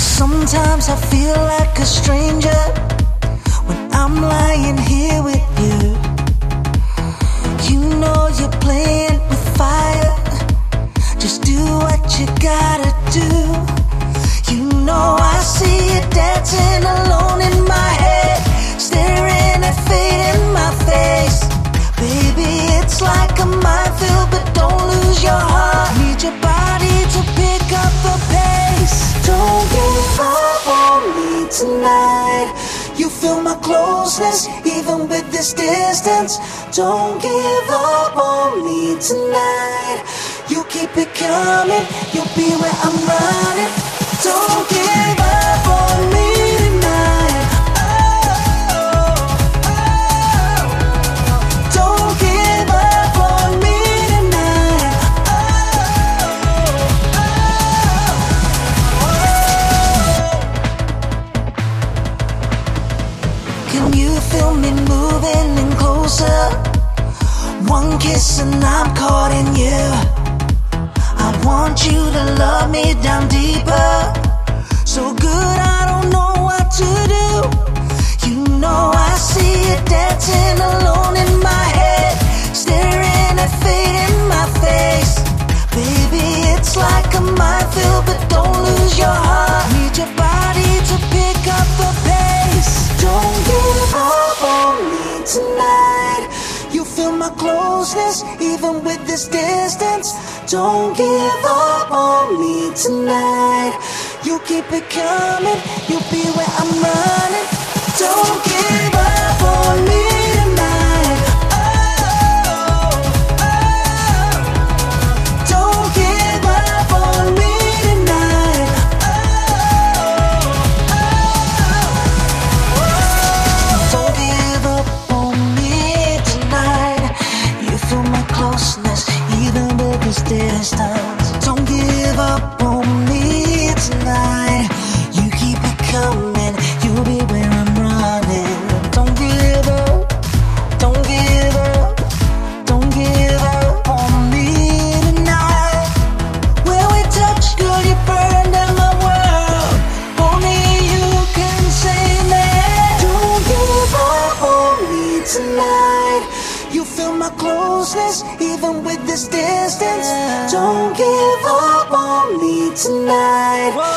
Sometimes I feel like a stranger when I'm lying here with you. You know you're playing with fire. Just do what you gotta do. You know I see you dancing alone in my head, staring at fate in my face. Baby, it's like a minefield, but don't lose your heart. Need your body to pick up the pace. Don't give up on me tonight. You feel my closeness, even with this distance. Don't give up on me tonight. You keep it coming, you'll be where I'm running. Don't give up on me tonight. Don't give up on me tonight. Can you feel me moving in closer? One kiss and I'm caught in you. I want you to love me down deeper. So good I don't know what to do. You know I see you dancing alone in my head, staring at fate in my face. Baby, it's like a minefield, but don't lose your heart. Need your body to pick up the pace. Don't give up on me tonight. You feel my closeness, even with this distance. Don't give up on me tonight. You keep it coming, you'll be where I'm running. Don't give up on me tonight. Don't give up on me tonight. Don't give up on me tonight. You feel my closeness, even with this distance. Don't give up on me tonight. You keep it coming, you'll be where I'm running. Don't give up, don't give up, don't give up on me tonight. When we touch, girl, you burn down my world. Only you can save me. Don't give up on me tonight. You feel my closeness, even with this distance. Don't give up on me tonight.